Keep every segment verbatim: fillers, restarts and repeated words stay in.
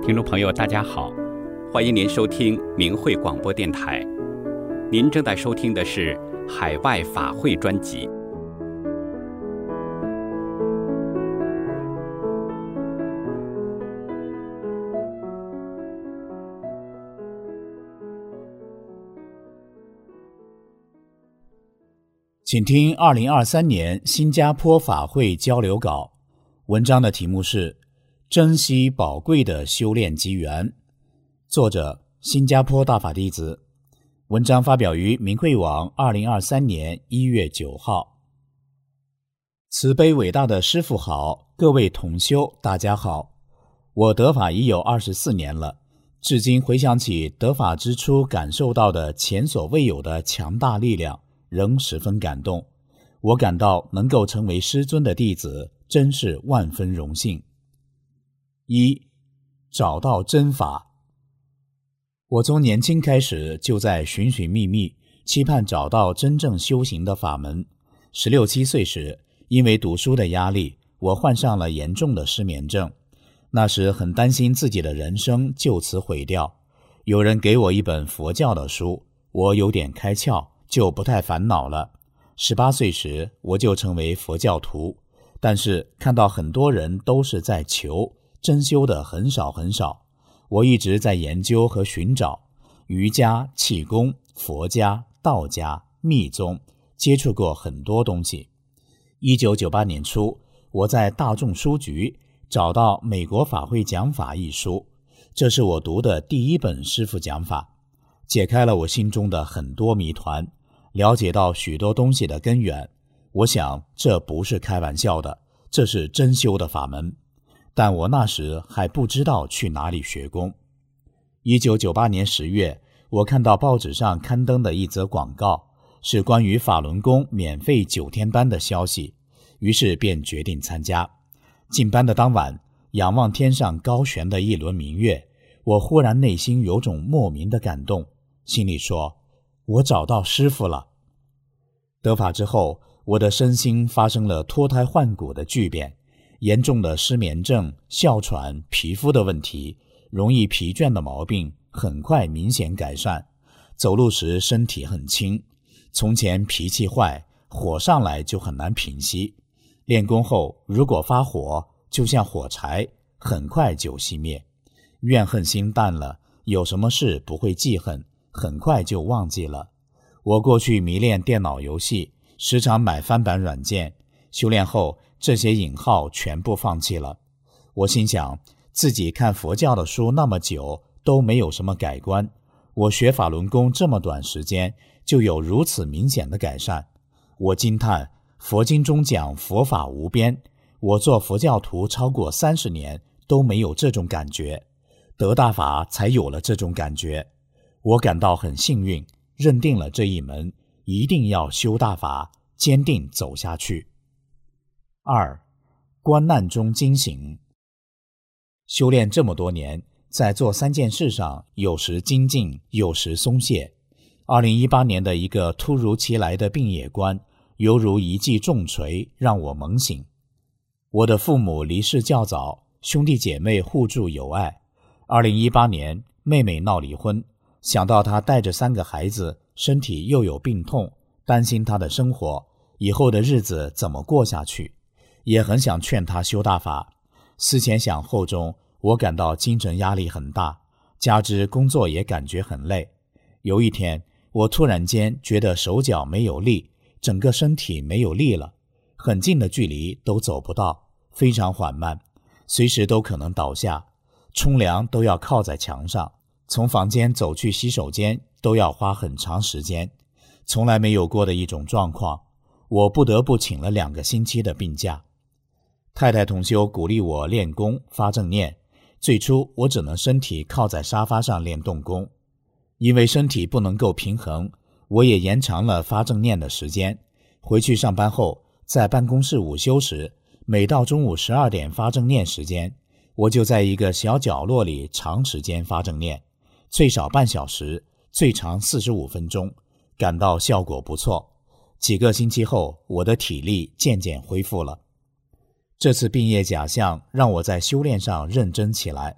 听众朋友大家好，欢迎您收听明慧广播电台。您正在收听的是海外法会专辑。 请听二零二三年新加坡法会交流稿，文章的题目是珍惜宝贵的修炼机缘，作者新加坡大法弟子，文章发表于明慧网二零二三年一月九号。慈悲伟大的师父好，各位同修大家好。我得法已有二十四年了，至今回想起得法之初感受到的前所未有的强大力量，仍十分感动。我感到能够成为师尊的弟子，真是万分荣幸。一、找到真法。我从年轻开始就在寻寻觅觅，期盼找到真正修行的法门。十六七岁时，因为读书的压力，我患上了严重的失眠症。那时很担心自己的人生就此毁掉。有人给我一本佛教的书，我有点开窍，就不太烦恼了。十八岁时，我就成为佛教徒，但是看到很多人都是在求，真修的很少很少。我一直在研究和寻找瑜伽、气功、佛家、道家、密宗，接触过很多东西。一九九八年初，我在大众书局找到《美国法会讲法》一书，这是我读的第一本师父讲法，解开了我心中的很多谜团，了解到许多东西的根源。我想这不是开玩笑的，这是真修的法门。但我那时还不知道去哪里学功。一九九八年十月，我看到报纸上刊登的一则广告，是关于法轮功免费九天班的消息，于是便决定参加。进班的当晚，仰望天上高悬的一轮明月，我忽然内心有种莫名的感动，心里说，我找到师父了。得法之后，我的身心发生了脱胎换骨的巨变，严重的失眠症、哮喘、皮肤的问题、容易疲倦的毛病很快明显改善，走路时身体很轻。从前脾气坏，火上来就很难平息，练功后如果发火，就像火柴，很快就熄灭。怨恨心淡了，有什么事不会记恨，很快就忘记了。我过去迷恋电脑游戏，时常买翻版软件，修炼后这些瘾号全部放弃了。我心想，自己看佛教的书那么久都没有什么改观，我学法轮功这么短时间就有如此明显的改善。我惊叹，佛经中讲佛法无边，我做佛教徒超过三十年都没有这种感觉，得大法才有了这种感觉。我感到很幸运，认定了这一门，一定要修大法，坚定走下去。二、观难中惊醒。修炼这么多年，在做三件事上有时精进，有时松懈。二零一八年的一个突如其来的病野观，犹如一记重锤，让我猛醒。我的父母离世较早，兄弟姐妹互助友爱。二零一八年，妹妹闹离婚，想到她带着三个孩子，身体又有病痛，担心她的生活，以后的日子怎么过下去，也很想劝她修大法。思前想后中，我感到精神压力很大，加之工作也感觉很累。有一天，我突然间觉得手脚没有力，整个身体没有力了，很近的距离都走不到，非常缓慢，随时都可能倒下，冲凉都要靠在墙上，从房间走去洗手间都要花很长时间，从来没有过的一种状况。我不得不请了两个星期的病假。太太同修鼓励我练功发正念，最初我只能身体靠在沙发上练动功，因为身体不能够平衡，我也延长了发正念的时间。回去上班后，在办公室午休时，每到中午十二点发正念时间，我就在一个小角落里长时间发正念，最少半小时，最长四十五分钟，感到效果不错。几个星期后，我的体力渐渐恢复了。这次病业假象让我在修炼上认真起来，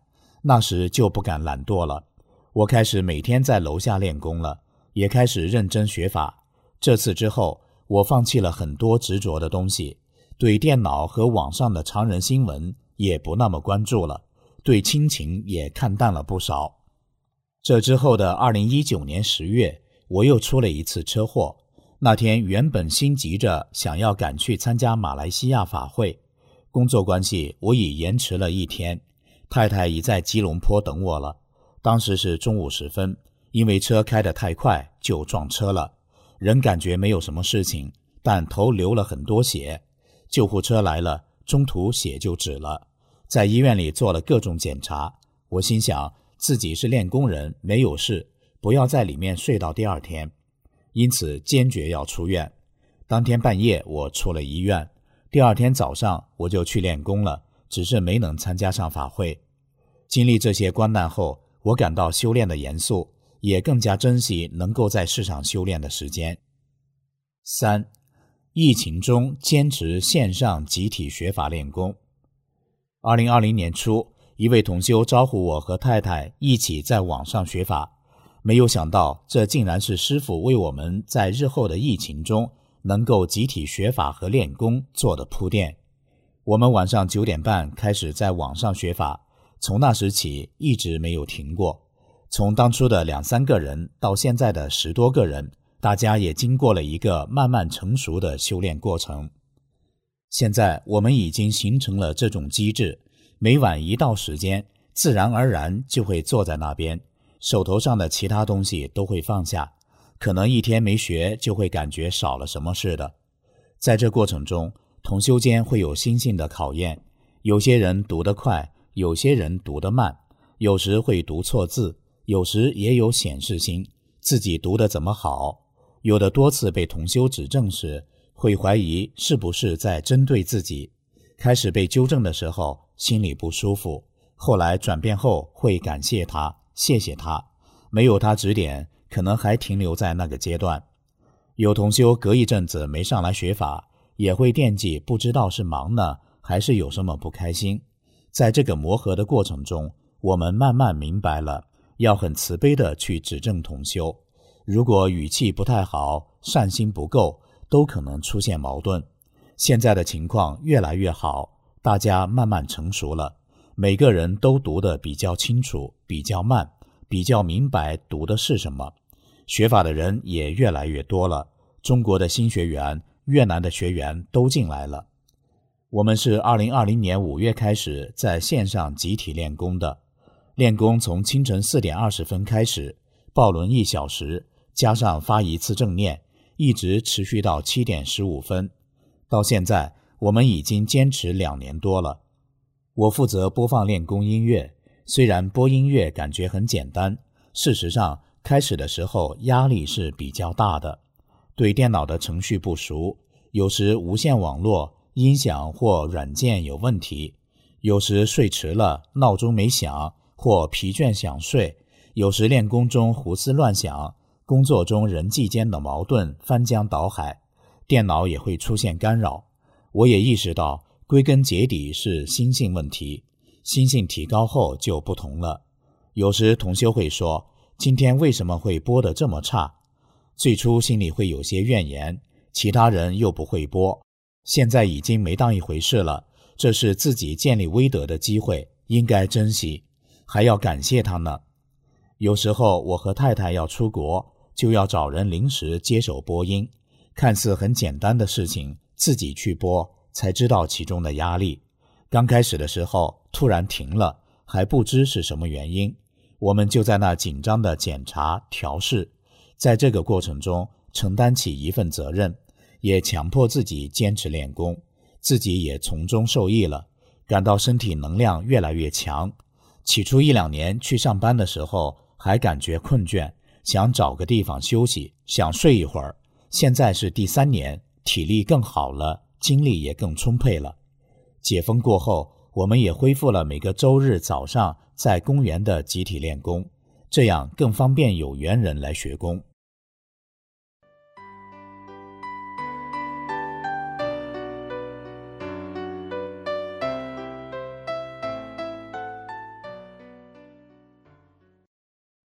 那时就不敢懒惰了，我开始每天在楼下练功了，也开始认真学法。这次之后，我放弃了很多执着的东西，对电脑和网上的常人新闻也不那么关注了，对亲情也看淡了不少。这之后的二零一九年十月，我又出了一次车祸。那天原本心急着想要赶去参加马来西亚法会，工作关系我已延迟了一天，太太已在吉隆坡等我了。当时是中午时分，因为车开得太快就撞车了，人感觉没有什么事情，但头流了很多血。救护车来了，中途血就止了。在医院里做了各种检查，我心想自己是练功人，没有事，不要在里面睡到第二天，因此坚决要出院。当天半夜我出了医院，第二天早上我就去练功了，只是没能参加上法会。经历这些关难后，我感到修炼的严肃，也更加珍惜能够在世上修炼的时间。三、疫情中坚持线上集体学法练功。二零二零年初，一位同修招呼我和太太一起在网上学法，没有想到这竟然是师父为我们在日后的疫情中能够集体学法和练功做的铺垫。我们晚上九点半开始在网上学法，从那时起一直没有停过。从当初的两三个人到现在的十多个人，大家也经过了一个慢慢成熟的修炼过程。现在我们已经形成了这种机制，每晚一到时间，自然而然就会坐在那边，手头上的其他东西都会放下，可能一天没学就会感觉少了什么似的。在这过程中，同修间会有心性的考验，有些人读得快，有些人读得慢，有时会读错字，有时也有显示心，自己读得怎么好。有的多次被同修指正时，会怀疑是不是在针对自己。开始被纠正的时候，心里不舒服，后来转变后会感谢他，谢谢他。没有他指点，可能还停留在那个阶段。有同修隔一阵子没上来学法，也会惦记，不知道是忙呢，还是有什么不开心。在这个磨合的过程中，我们慢慢明白了，要很慈悲地去指正同修。如果语气不太好，善心不够，都可能出现矛盾。现在的情况越来越好，大家慢慢成熟了，每个人都读得比较清楚，比较慢，比较明白读的是什么。学法的人也越来越多了，中国的新学员、越南的学员都进来了。我们是二零二零年五月开始在线上集体练功的，练功从清晨四点二十分开始，抱轮一小时，加上发一次正念，一直持续到七点十五分。到现在，我们已经坚持两年多了。我负责播放练功音乐，虽然播音乐感觉很简单，事实上开始的时候压力是比较大的。对电脑的程序不熟，有时无线网络、音响或软件有问题，有时睡迟了，闹钟没响，或疲倦想睡，有时练功中胡思乱想，工作中人际间的矛盾翻江倒海，电脑也会出现干扰。我也意识到归根结底是心性问题，心性提高后就不同了。有时同修会说，今天为什么会播得这么差？最初心里会有些怨言，其他人又不会播，现在已经没当一回事了，这是自己建立威德的机会，应该珍惜，还要感谢他呢。有时候我和太太要出国，就要找人临时接手播音，看似很简单的事情，自己去播，才知道其中的压力。刚开始的时候突然停了，还不知是什么原因，我们就在那紧张的检查调试。在这个过程中承担起一份责任，也强迫自己坚持练功，自己也从中受益了，感到身体能量越来越强。起初一两年去上班的时候还感觉困倦，想找个地方休息，想睡一会儿。现在是第三年，体力更好了，精力也更充沛了。解封过后，我们也恢复了每个周日早上在公园的集体练功，这样更方便有缘人来学功。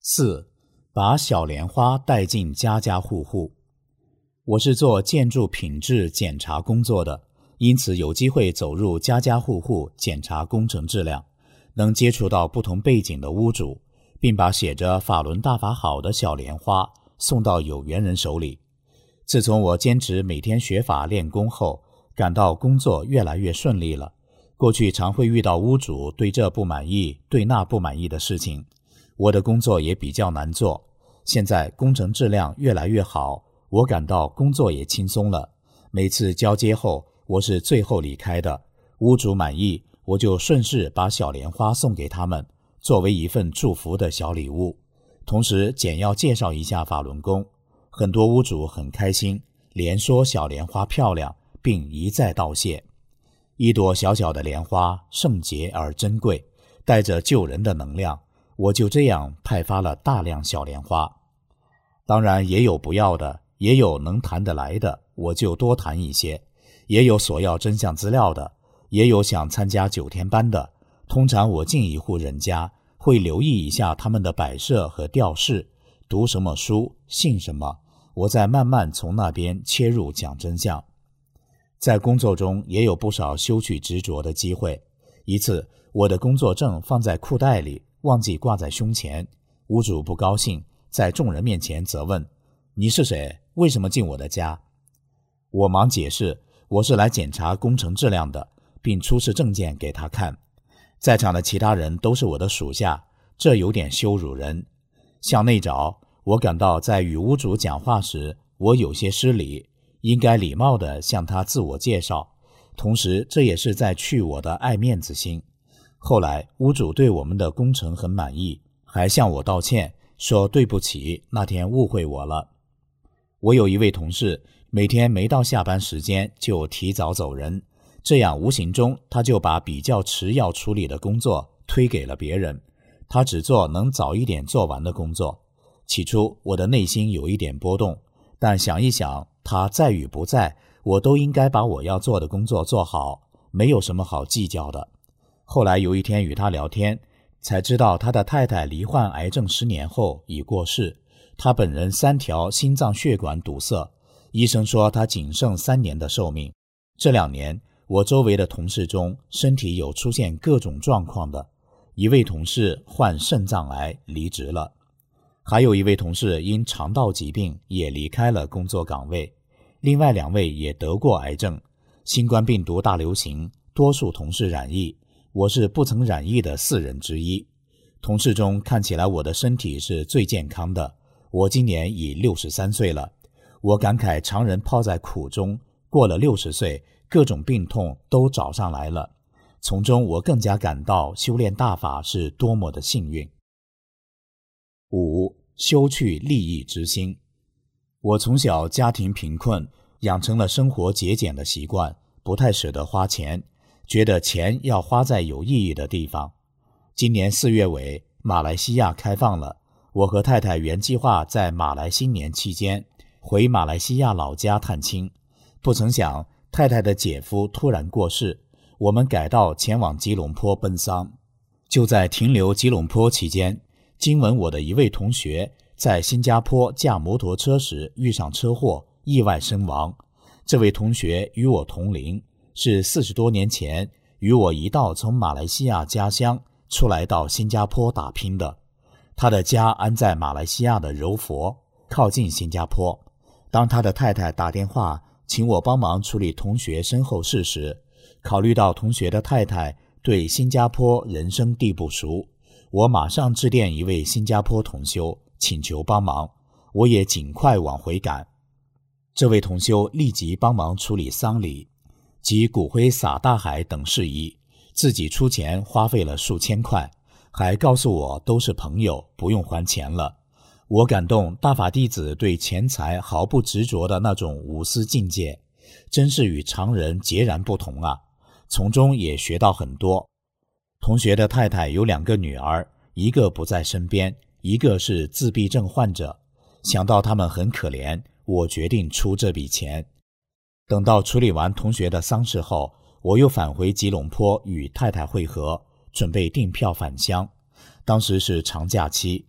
四、把小莲花带进家家户户。我是做建筑品质检查工作的，因此有机会走入家家户户检查工程质量，能接触到不同背景的屋主，并把写着法轮大法好的小莲花送到有缘人手里。自从我坚持每天学法练功后，感到工作越来越顺利了。过去常会遇到屋主对这不满意对那不满意的事情，我的工作也比较难做。现在工程质量越来越好，我感到工作也轻松了。每次交接后，我是最后离开的，屋主满意，我就顺势把小莲花送给他们，作为一份祝福的小礼物。同时简要介绍一下法轮功，很多屋主很开心，连说小莲花漂亮，并一再道谢。一朵小小的莲花，圣洁而珍贵，带着救人的能量，我就这样派发了大量小莲花。当然也有不要的，也有能谈得来的，我就多谈一些，也有索要真相资料的，也有想参加九天班的。通常我进一户人家，会留意一下他们的摆设和吊饰，读什么书，信什么，我再慢慢从那边切入讲真相。在工作中也有不少修取执着的机会。一次，我的工作证放在裤袋里，忘记挂在胸前，屋主不高兴，在众人面前责问：你是谁？为什么进我的家？我忙解释，我是来检查工程质量的，并出示证件给他看。在场的其他人都是我的属下，这有点羞辱人。向内找，我感到在与屋主讲话时，我有些失礼，应该礼貌地向他自我介绍，同时这也是在去我的爱面子心。后来屋主对我们的工程很满意，还向我道歉，说对不起，那天误会我了。我有一位同事，每天没到下班时间就提早走人，这样无形中他就把比较迟要处理的工作推给了别人，他只做能早一点做完的工作。起初我的内心有一点波动，但想一想，他在与不在，我都应该把我要做的工作做好，没有什么好计较的。后来有一天与他聊天，才知道他的太太罹患癌症十年后已过世，他本人三条心脏血管堵塞，医生说他仅剩三年的寿命。这两年我周围的同事中，身体有出现各种状况的，一位同事患肾脏癌离职了，还有一位同事因肠道疾病也离开了工作岗位，另外两位也得过癌症。新冠病毒大流行，多数同事染疫，我是不曾染疫的四人之一。同事中看起来我的身体是最健康的，我今年已六十三岁了。我感慨常人泡在苦中，过了六十岁，各种病痛都找上来了。从中我更加感到修炼大法是多么的幸运。五、修去利益之心。我从小家庭贫困，养成了生活节俭的习惯，不太舍得花钱，觉得钱要花在有意义的地方。今年四月尾，马来西亚开放了，我和太太原计划在马来新年期间回马来西亚老家探亲，不曾想太太的姐夫突然过世，我们改道前往吉隆坡奔丧。就在停留吉隆坡期间，经闻我的一位同学在新加坡驾摩托车时遇上车祸，意外身亡。这位同学与我同龄，是四十多年前与我一道从马来西亚家乡出来到新加坡打拼的。他的家安在马来西亚的柔佛，靠近新加坡。当他的太太打电话请我帮忙处理同学身后事时，考虑到同学的太太对新加坡人生地不熟，我马上致电一位新加坡同修，请求帮忙，我也尽快往回赶。这位同修立即帮忙处理丧礼及骨灰撒大海等事宜，自己出钱花费了数千块，还告诉我都是朋友，不用还钱了。我感动大法弟子对钱财毫不执着的那种无私境界，真是与常人截然不同啊，从中也学到很多。同学的太太有两个女儿，一个不在身边，一个是自闭症患者，想到他们很可怜，我决定出这笔钱。等到处理完同学的丧事后，我又返回吉隆坡与太太会合，准备订票返乡。当时是长假期，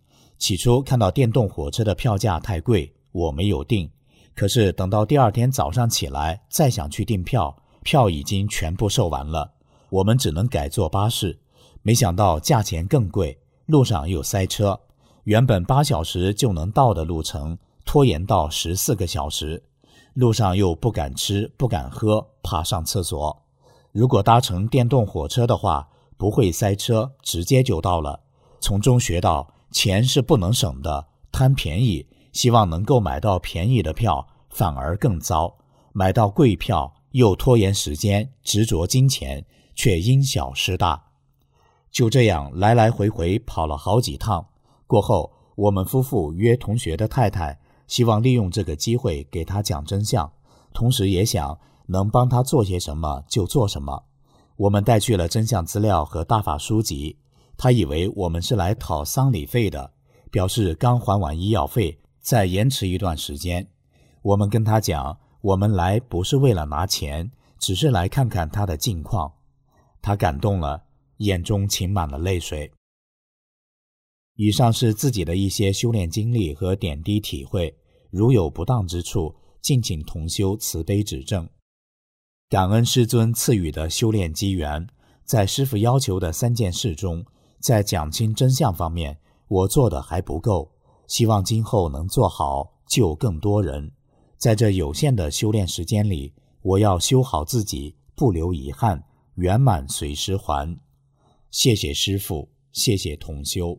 起初看到电动火车的票价太贵，我没有订，可是等到第二天早上起来再想去订票，票已经全部售完了，我们只能改坐巴士。没想到价钱更贵，路上又塞车，原本八小时就能到的路程拖延到十四个小时，路上又不敢吃不敢喝，怕上厕所。如果搭乘电动火车的话，不会塞车，直接就到了。从中学到钱是不能省的，贪便宜，希望能够买到便宜的票，反而更糟，买到贵票又拖延时间，执着金钱，却因小失大。就这样来来回回跑了好几趟，过后我们夫妇约同学的太太，希望利用这个机会给他讲真相，同时也想能帮他做些什么就做什么。我们带去了真相资料和大法书籍，他以为我们是来讨丧礼费的，表示刚还完医药费，再延迟一段时间。我们跟他讲，我们来不是为了拿钱，只是来看看他的近况。他感动了，眼中噙满了泪水。以上是自己的一些修炼经历和点滴体会，如有不当之处，敬请同修慈悲指正。感恩师尊赐予的修炼机缘，在师父要求的三件事中，在讲清真相方面，我做的还不够，希望今后能做好，救更多人。在这有限的修炼时间里，我要修好自己，不留遗憾，圆满随师还。谢谢师父，谢谢同修。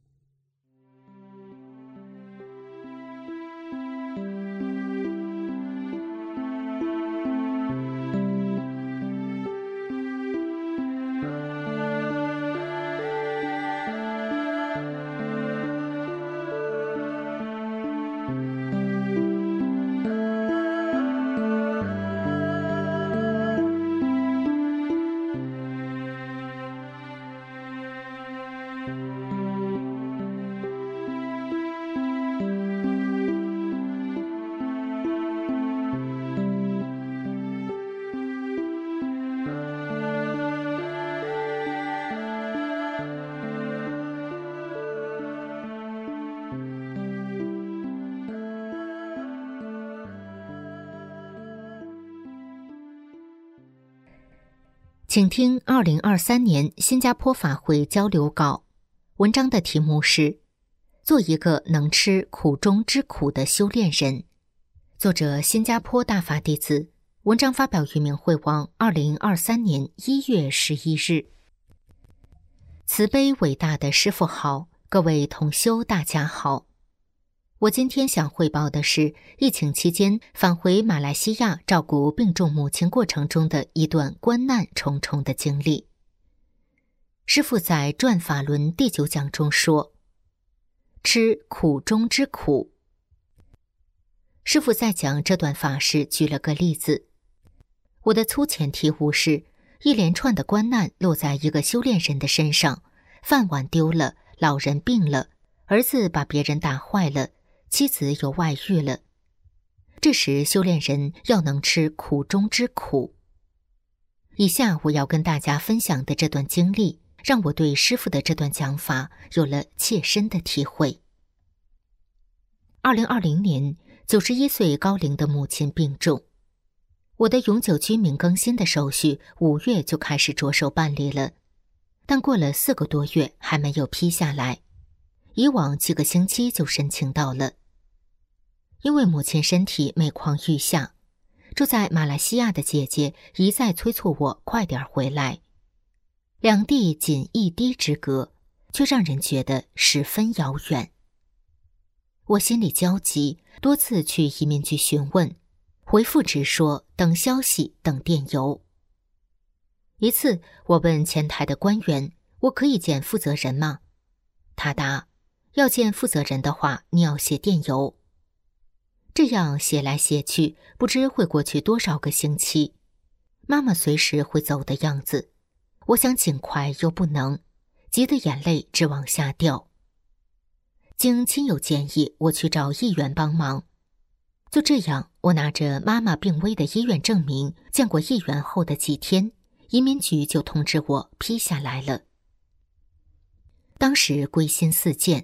请听二零二三年新加坡法会交流稿，文章的题目是做一个能吃苦中之苦的修炼人，作者新加坡大法弟子，文章发表于明慧网二零二三年一月十一日。慈悲伟大的师父好，各位同修大家好。我今天想汇报的是疫情期间返回马来西亚照顾病重母亲过程中的一段关难重重的经历。师父在转法轮第九讲中说，吃苦中之苦。师父在讲这段法时举了个例子，我的粗浅体悟是，一连串的关难落在一个修炼人的身上，饭碗丢了，老人病了，儿子把别人打坏了，妻子有外遇了。这时修炼人要能吃苦中之苦。以下我要跟大家分享的这段经历，让我对师父的这段讲法有了切身的体会。二零二零年，九十一岁高龄的母亲病重，我的永久居民更新的手续五月就开始着手办理了，但过了四个多月还没有批下来，以往几个星期就申请到了。因为母亲身体每况愈下，住在马来西亚的姐姐一再催促我快点回来，两地仅一堤之隔，却让人觉得十分遥远。我心里焦急，多次去移民局询问，回复只说等消息，等电邮。一次我问前台的官员，我可以见负责人吗？他答，要见负责人的话，你要写电邮。这样写来写去，不知会过去多少个星期，妈妈随时会走的样子。我想尽快又不能，急得眼泪直往下掉。经亲友建议，我去找议员帮忙。就这样，我拿着妈妈病危的医院证明，见过议员后的几天，移民局就通知我批下来了。当时归心似箭，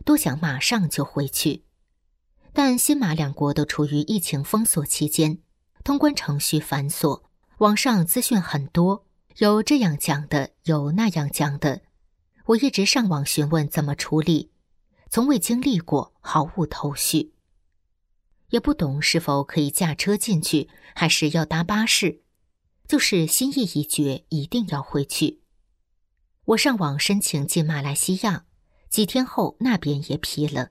多想马上就回去。但新马两国都处于疫情封锁期间，通关程序繁琐，网上资讯很多，有这样讲的，有那样讲的。我一直上网询问怎么处理，从未经历过，毫无头绪。也不懂是否可以驾车进去，还是要搭巴士，就是心意已决，一定要回去。我上网申请进马来西亚，几天后那边也批了。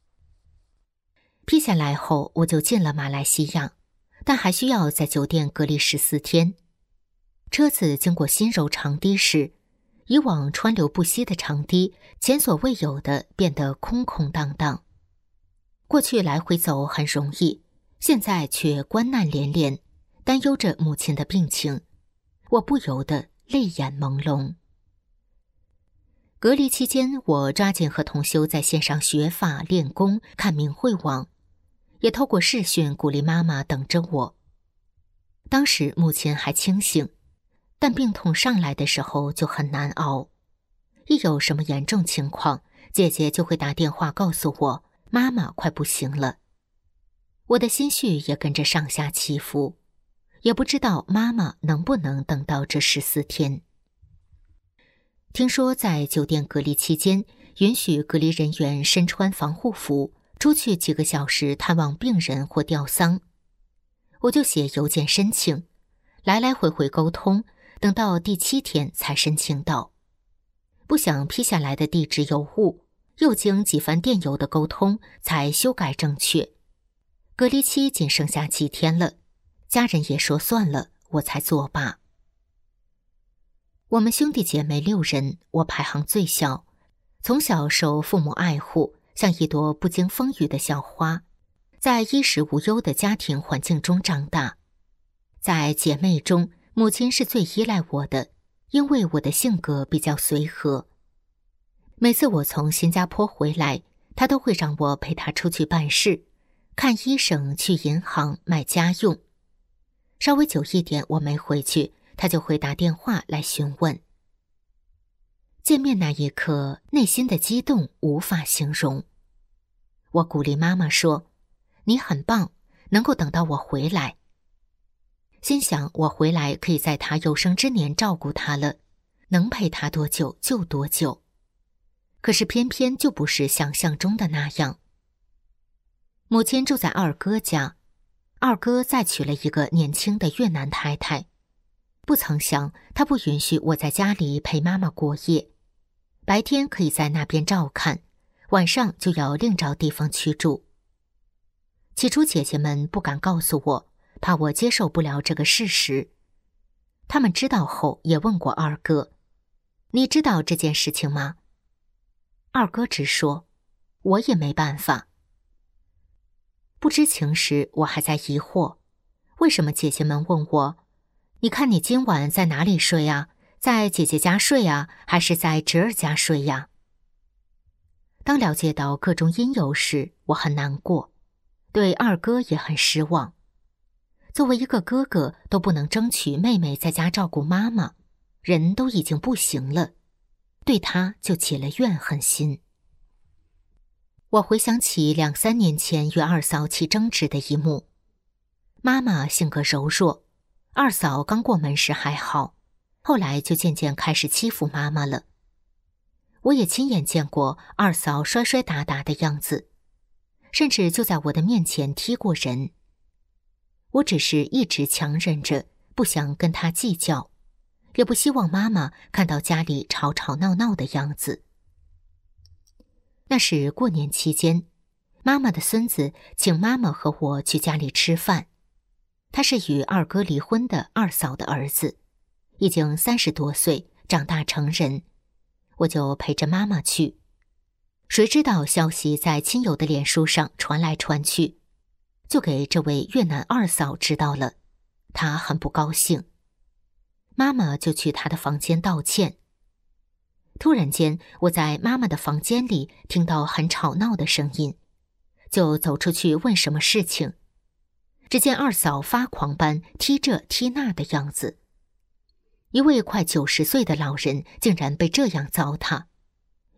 批下来后，我就进了马来西亚，但还需要在酒店隔离十四天。车子经过新柔长堤时，以往川流不息的长堤，前所未有的变得空空荡荡。过去来回走很容易，现在却关难连连，担忧着母亲的病情，我不由得泪眼朦胧。隔离期间，我抓紧和同修在线上学法练功，看明慧网，也透过视讯鼓励妈妈等着我。当时母亲还清醒，但病痛上来的时候就很难熬。一有什么严重情况，姐姐就会打电话告诉我，妈妈快不行了。我的心绪也跟着上下起伏，也不知道妈妈能不能等到这十四天。听说在酒店隔离期间，允许隔离人员身穿防护服，出去几个小时探望病人或吊丧。我就写邮件申请，来来回回沟通，等到第七天才申请到。不想批下来的地址有误，又经几番电邮的沟通才修改正确。隔离期仅剩下几天了，家人也说算了，我才作罢。我们兄弟姐妹六人，我排行最小，从小受父母爱护，像一朵不经风雨的小花，在衣食无忧的家庭环境中长大。在姐妹中，母亲是最依赖我的，因为我的性格比较随和。每次我从新加坡回来，她都会让我陪她出去办事，看医生，去银行，买家用。稍微久一点我没回去，她就会打电话来询问。见面那一刻，内心的激动无法形容。我鼓励妈妈说，你很棒，能够等到我回来。心想我回来可以在她有生之年照顾她了，能陪她多久就多久。可是偏偏就不是想象中的那样。母亲住在二哥家，二哥再娶了一个年轻的越南太太。不曾想他不允许我在家里陪妈妈过夜，白天可以在那边照看，晚上就要另找地方去住。起初姐姐们不敢告诉我，怕我接受不了这个事实。他们知道后也问过二哥，你知道这件事情吗？二哥只说，我也没办法。不知情时我还在疑惑，为什么姐姐们问我，你看你今晚在哪里睡啊？在姐姐家睡啊，还是在侄儿家睡呀？当了解到各种因由时，我很难过，对二哥也很失望。作为一个哥哥都不能争取妹妹在家照顾妈妈，人都已经不行了，对他就起了怨恨心。我回想起两三年前与二嫂起争执的一幕，妈妈性格柔弱，二嫂刚过门时还好，后来就渐渐开始欺负妈妈了。我也亲眼见过二嫂摔摔打打的样子，甚至就在我的面前踢过人。我只是一直强忍着，不想跟她计较，也不希望妈妈看到家里吵吵闹闹的样子。那是过年期间，妈妈的孙子请妈妈和我去家里吃饭。他是与二哥离婚的二嫂的儿子，已经三十多岁，长大成人。我就陪着妈妈去。谁知道消息在亲友的脸书上传来传去，就给这位越南二嫂知道了，她很不高兴。妈妈就去她的房间道歉。突然间，我在妈妈的房间里听到很吵闹的声音，就走出去问什么事情。只见二嫂发狂般踢这踢那的样子，一位快九十岁的老人竟然被这样糟蹋，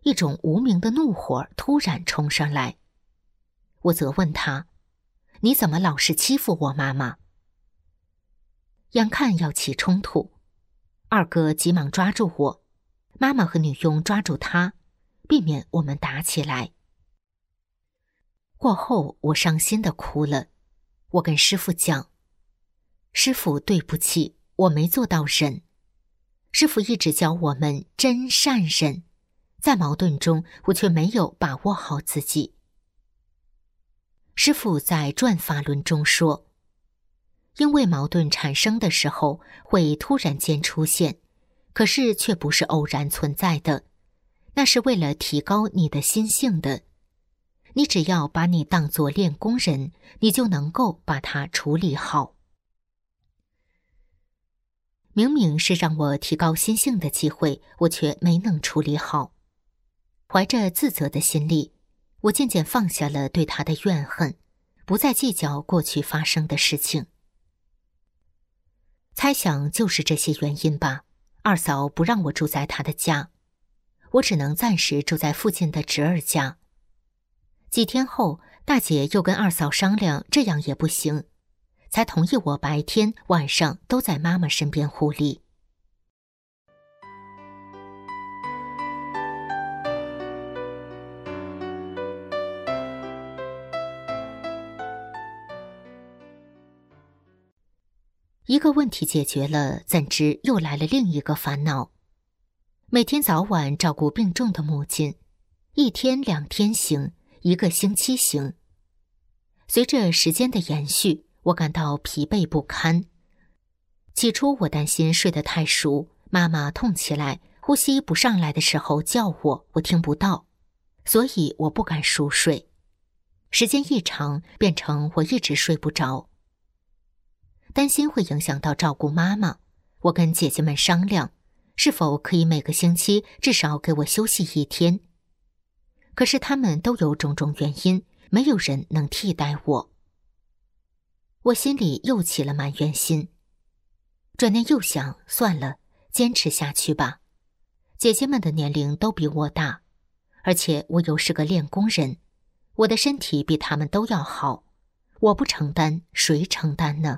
一种无名的怒火突然冲上来。我责问他：你怎么老是欺负我妈妈？眼看要起冲突，二哥急忙抓住我，妈妈和女佣抓住他，避免我们打起来。过后我伤心地哭了，我跟师父讲：师父，对不起，我没做到忍。师父一直教我们真善忍，在矛盾中我却没有把握好自己。师父在转法轮中说，因为矛盾产生的时候会突然间出现，可是却不是偶然存在的，那是为了提高你的心性的。你只要把你当作练功人，你就能够把它处理好。明明是让我提高心性的机会，我却没能处理好。怀着自责的心理，我渐渐放下了对他的怨恨，不再计较过去发生的事情。猜想就是这些原因吧，二嫂不让我住在她的家，我只能暂时住在附近的侄儿家。几天后，大姐又跟二嫂商量，这样也不行，才同意我白天晚上都在妈妈身边护理。一个问题解决了，怎知又来了另一个烦恼。每天早晚照顾病重的母亲，一天两天行，一个星期行。随着时间的延续，我感到疲惫不堪。起初我担心睡得太熟，妈妈痛起来，呼吸不上来的时候叫我，我听不到，所以我不敢熟睡。时间一长，变成我一直睡不着。担心会影响到照顾妈妈，我跟姐姐们商量，是否可以每个星期至少给我休息一天。可是他们都有种种原因，没有人能替代我。我心里又起了埋怨心，转念又想，算了，坚持下去吧。姐姐们的年龄都比我大，而且我又是个练功人，我的身体比他们都要好，我不承担，谁承担呢？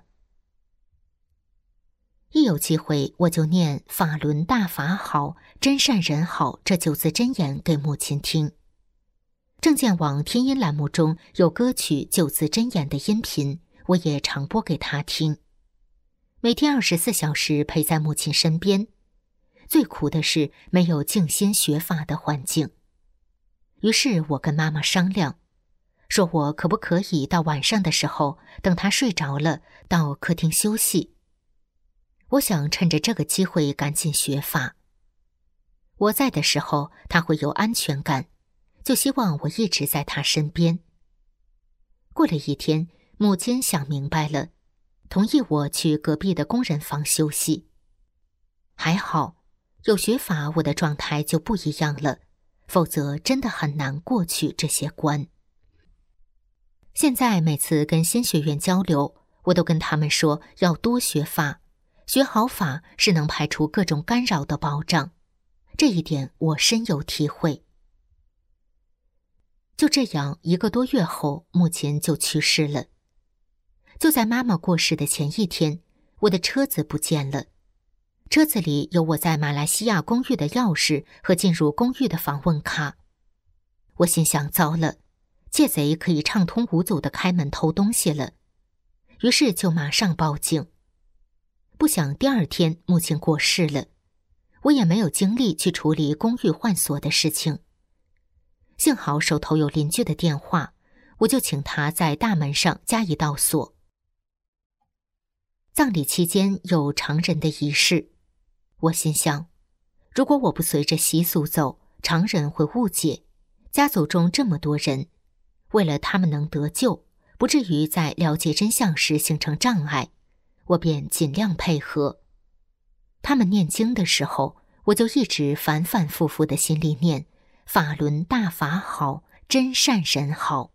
一有机会，我就念法轮大法好，真善人好这九字真言给母亲听。正见网天音栏目中有歌曲九字真言的音频，我也常播给她听。每天二十四小时陪在母亲身边，最苦的是没有静心学法的环境。于是我跟妈妈商量，说我可不可以到晚上的时候，等她睡着了，到客厅休息。我想趁着这个机会赶紧学法。我在的时候，她会有安全感，就希望我一直在她身边。过了一天，母亲想明白了，同意我去隔壁的工人房休息。还好，有学法，我的状态就不一样了，否则真的很难过去这些关。现在每次跟新学员交流，我都跟他们说要多学法，学好法是能排除各种干扰的保障，这一点我深有体会。就这样，一个多月后，母亲就去世了。就在妈妈过世的前一天，我的车子不见了。车子里有我在马来西亚公寓的钥匙和进入公寓的访问卡。我心想，糟了，窃贼可以畅通无阻地开门偷东西了。于是就马上报警。不想第二天母亲过世了，我也没有精力去处理公寓换锁的事情。幸好手头有邻居的电话，我就请他在大门上加一道锁。葬礼期间有常人的仪式，我心想，如果我不随着习俗走，常人会误解，家族中这么多人，为了他们能得救，不至于在了解真相时形成障碍，我便尽量配合。他们念经的时候，我就一直反反复复的心里念法轮大法好，真善人好。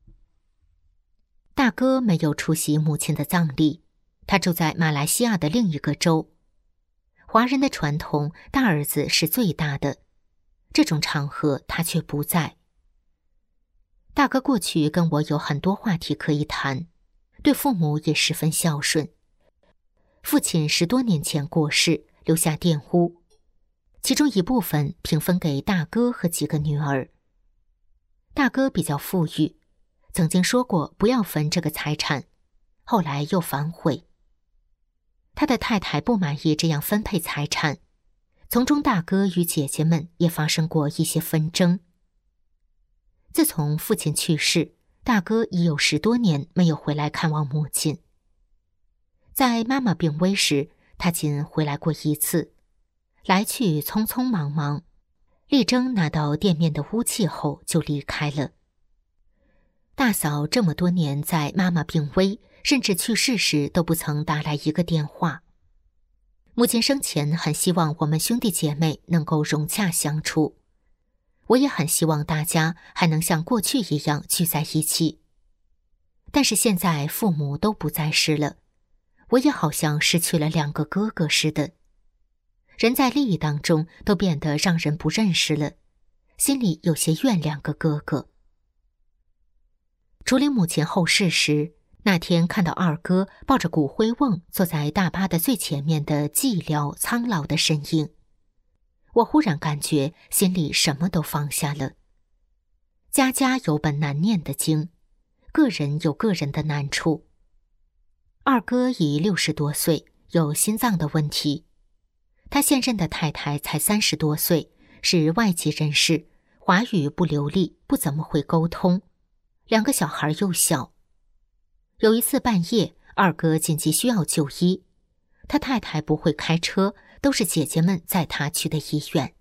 大哥没有出席母亲的葬礼，他住在马来西亚的另一个州。华人的传统，大儿子是最大的， 这种场合他却不在。大哥过去跟我有很多话题可以谈，对父母也十分孝顺。父亲十多年前过世，留下佃屋，其中一部分平分给大哥和几个女儿。大哥比较富裕，曾经说过不要分这个财产，后来又反悔。他的太太不满意这样分配财产，从中大哥与姐姐们也发生过一些纷争。自从父亲去世，大哥已有十多年没有回来看望母亲。在妈妈病危时，他仅回来过一次，来去匆匆忙忙，力争拿到店面的屋契后就离开了。大嫂这么多年在妈妈病危甚至去世时都不曾打来一个电话。母亲生前很希望我们兄弟姐妹能够融洽相处，我也很希望大家还能像过去一样聚在一起。但是现在父母都不在世了，我也好像失去了两个哥哥似的。人在利益当中都变得让人不认识了，心里有些怨两个哥哥。处理母亲后事时，那天看到二哥抱着骨灰瓮坐在大巴的最前面的寂寥苍老的身影，我忽然感觉心里什么都放下了。家家有本难念的经，个人有个人的难处。二哥已六十多岁，有心脏的问题。他现任的太太才三十多岁，是外籍人士，华语不流利，不怎么会沟通。两个小孩又小。有一次半夜，二哥紧急需要就医，他太太不会开车，都是姐姐们载他去的医院。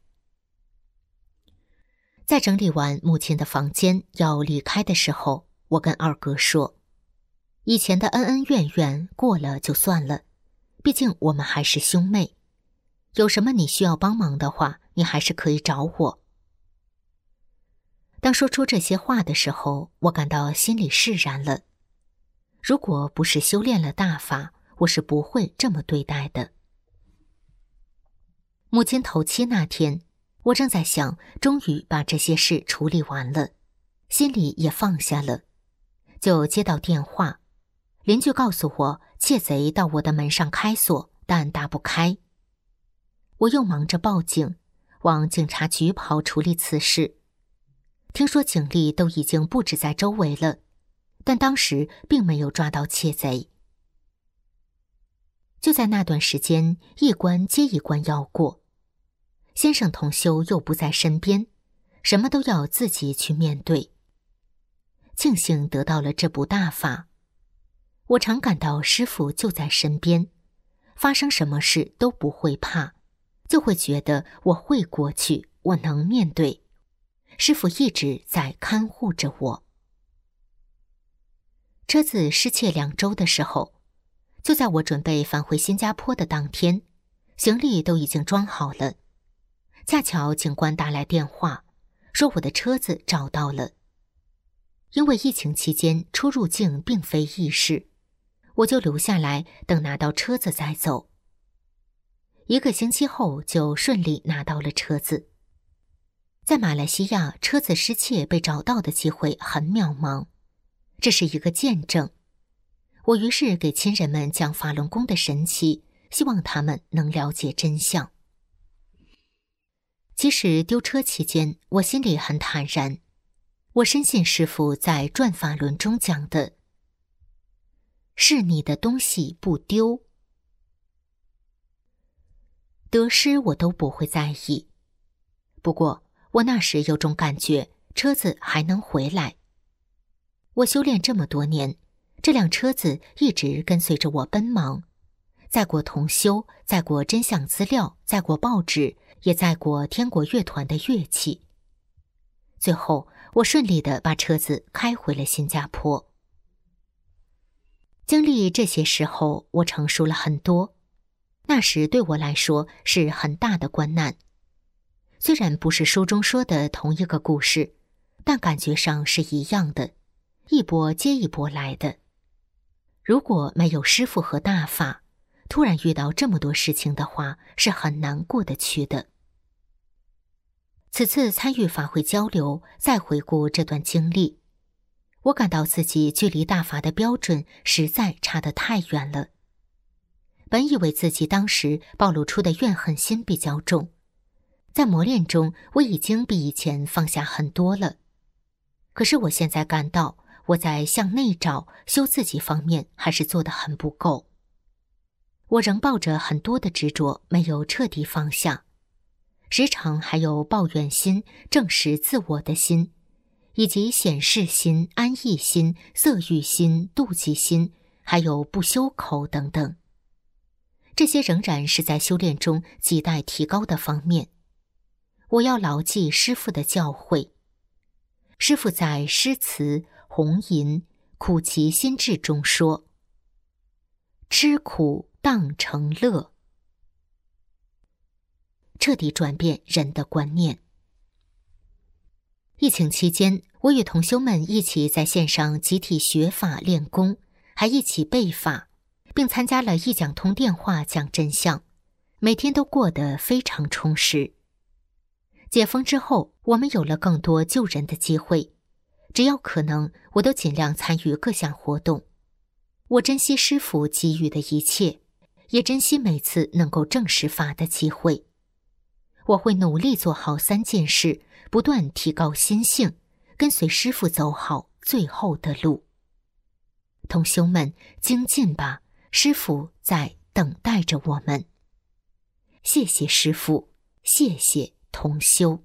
在整理完母亲的房间要离开的时候，我跟二哥说，以前的恩恩怨怨过了就算了，毕竟我们还是兄妹，有什么你需要帮忙的话，你还是可以找我。当说出这些话的时候，我感到心里释然了。如果不是修炼了大法，我是不会这么对待的。母亲头七那天，我正在想，终于把这些事处理完了，心里也放下了，就接到电话，邻居告诉我窃贼到我的门上开锁，但打不开。我又忙着报警，往警察局跑处理此事。听说警力都已经布置在周围了，但当时并没有抓到窃贼。就在那段时间，一关接一关要过，先生同修又不在身边，什么都要自己去面对。庆幸得到了这部大法，我常感到师父就在身边，发生什么事都不会怕，就会觉得我会过去，我能面对。师父一直在看护着我。车子失窃两周的时候，就在我准备返回新加坡的当天，行李都已经装好了。恰巧警官打来电话，说我的车子找到了。因为疫情期间出入境并非易事，我就留下来等拿到车子再走。一个星期后就顺利拿到了车子。在马来西亚，车子失窃被找到的机会很渺茫，这是一个见证。我于是给亲人们讲法轮功的神奇，希望他们能了解真相。即使丢车期间，我心里很坦然。我深信师父在转法轮中讲的，是你的东西不丢，得失我都不会在意。不过我那时有种感觉，车子还能回来。我修炼这么多年，这辆车子一直跟随着我奔忙，载过同修，载过真相资料，载过报纸，也载过天国乐团的乐器。最后我顺利地把车子开回了新加坡。经历这些时候，我成熟了很多，那时对我来说是很大的关难。虽然不是书中说的同一个故事，但感觉上是一样的，一波接一波来的。如果没有师父和大法，突然遇到这么多事情的话，是很难过得去的。 此次参与法会交流，再回顾这段经历，我感到自己距离大法的标准实在差得太远了。本以为自己当时暴露出的怨恨心比较重，在磨练中我已经比以前放下很多了。可是我现在感到我在向内找修自己方面还是做得很不够。我仍抱着很多的执着，没有彻底放下，时常还有抱怨心、证实自我的心，以及显示心、安逸心、色欲心、妒忌心，还有不修口等等。这些仍然是在修炼中亟待提高的方面。我要牢记师父的教诲。师父在诗词红吟苦其心志中说：吃苦当成乐，彻底转变人的观念。疫情期间，我与同修们一起在线上集体学法练功，还一起背法，并参加了一讲通电话讲真相，每天都过得非常充实。解封之后，我们有了更多救人的机会，只要可能，我都尽量参与各项活动。我珍惜师父给予的一切，也珍惜每次能够证实法的机会。我会努力做好三件事，不断提高心性，跟随师父走好最后的路。同修们，精进吧，师父在等待着我们。谢谢师父，谢谢同修。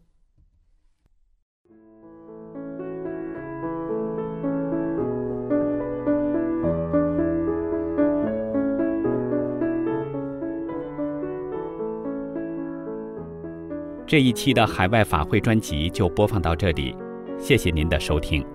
这一期的海外法会专辑就播放到这里，谢谢您的收听。